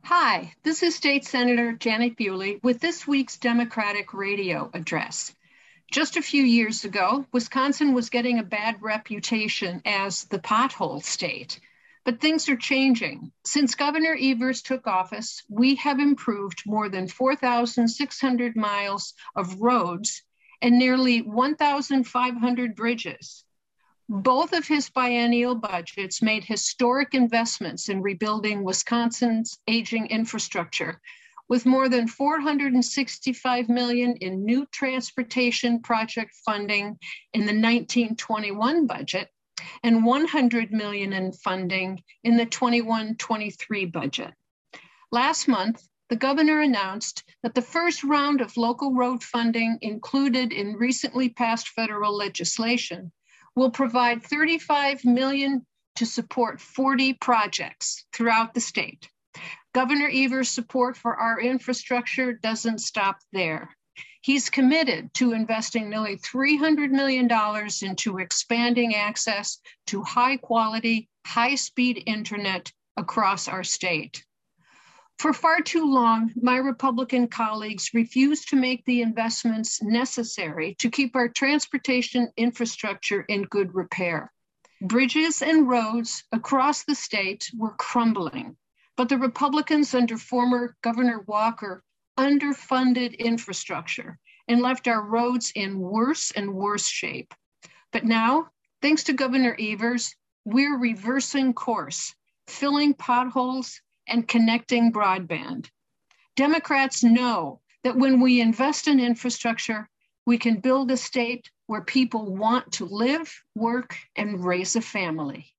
Hi, this is State Senator Janet Bewley with this week's Democratic Radio Address. Just a few years ago, Wisconsin was getting a bad reputation as the pothole state, but things are changing. Since Governor Evers took office, we have improved more than 4,600 miles of roads and nearly 1,500 bridges. Both of his biennial budgets made historic investments in rebuilding Wisconsin's aging infrastructure, with more than $465 million in new transportation project funding in the 1921 budget and $100 million in funding in the 21-23 budget. Last month, the governor announced that the first round of local road funding included in recently passed federal legislation will provide $35 million to support 40 projects throughout the state. Governor Evers' support for our infrastructure doesn't stop there. He's committed to investing nearly $300 million into expanding access to high-quality, high-speed internet across our state. For far too long, my Republican colleagues refused to make the investments necessary to keep our transportation infrastructure in good repair. Bridges and roads across the state were crumbling, but the Republicans under former Governor Walker underfunded infrastructure and left our roads in worse and worse shape. But now, thanks to Governor Evers, we're reversing course, filling potholes and connecting broadband. Democrats know that when we invest in infrastructure, we can build a state where people want to live, work, and raise a family.